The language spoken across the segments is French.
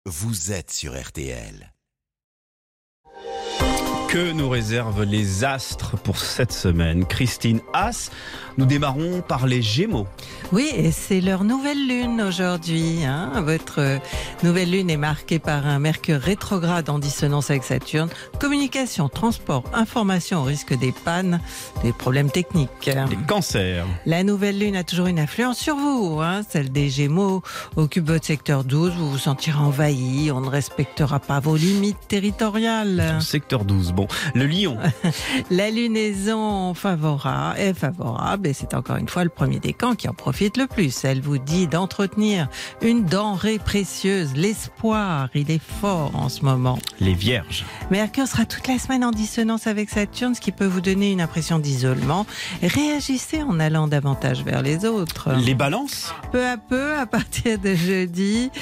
vous êtes sur RTL. Que nous réservent les astres pour cette semaine? Christine Haas, nous démarrons par les Gémeaux. Oui, et c'est leur nouvelle lune aujourd'hui. Votre nouvelle lune est marquée par un Mercure rétrograde en dissonance avec Saturne. Communication, transport, information au risque des pannes, des problèmes techniques. Les Cancers. La nouvelle lune a toujours une influence sur vous. Celle des Gémeaux occupe votre secteur 12. Vous vous sentirez envahi. On ne respectera pas vos limites territoriales. Secteur 12. Bon, le Lion. La lunaison est favorable et c'est encore une fois le premier décan qui en profite le plus. Elle vous dit d'entretenir une denrée précieuse, l'espoir. Il est fort en ce moment. Les Vierges. Mercure sera toute la semaine en dissonance avec Saturne, ce qui peut vous donner une impression d'isolement. Réagissez en allant davantage vers les autres. Les Balances. Peu à peu, à partir de jeudi,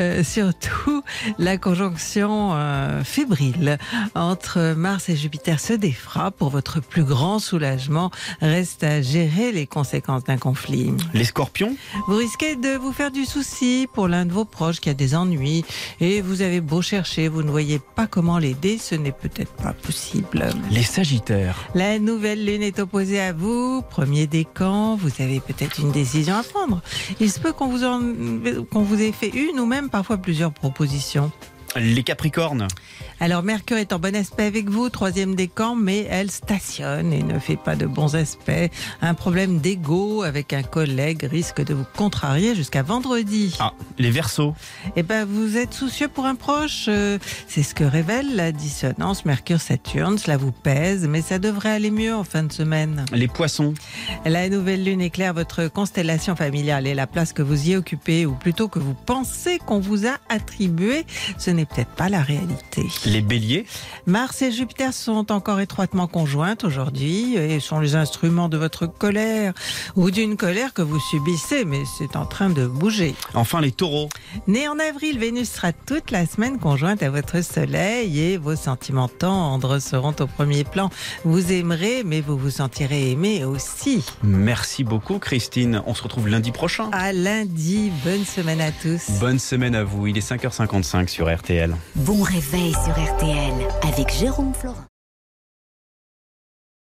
surtout la conjonction fébrile entre Mars et Jupiter se défera. Pour votre plus grand soulagement, reste à gérer les conséquences d'un conflit. Les Scorpions. Vous risquez de vous faire du souci pour l'un de vos proches qui a des ennuis et vous avez beau chercher, vous ne voyez pas comment l'aider, ce n'est peut-être pas possible. Les Sagittaires. La nouvelle lune est opposée à vous, premier décan, vous avez peut-être une décision à prendre. Il se peut qu'on vous ait fait une ou même parfois plusieurs propositions. Les Capricornes. Alors Mercure est en bon aspect avec vous, troisième décan, mais elle stationne et ne fait pas de bons aspects. Un problème d'ego avec un collègue risque de vous contrarier jusqu'à vendredi. Ah, les Verseaux. Vous êtes soucieux pour un proche, c'est ce que révèle la dissonance Mercure-Saturne. Cela vous pèse, mais ça devrait aller mieux en fin de semaine. Les Poissons. La nouvelle lune éclaire votre constellation familiale et la place que vous y occupez, ou plutôt que vous pensez qu'on vous a attribuée, ce n'est peut-être pas la réalité. Les Béliers. Mars et Jupiter sont encore étroitement conjointes aujourd'hui et sont les instruments de votre colère ou d'une colère que vous subissez, mais c'est en train de bouger. Enfin les Taureaux. Né en avril, Vénus sera toute la semaine conjointe à votre soleil et vos sentiments tendres seront au premier plan. Vous aimerez, mais vous vous sentirez aimé aussi. Merci beaucoup Christine. On se retrouve lundi prochain. À lundi, bonne semaine à tous. Bonne semaine à vous. Il est 5h55 sur RTL. Bon réveil sur RTL avec Jérôme Florin.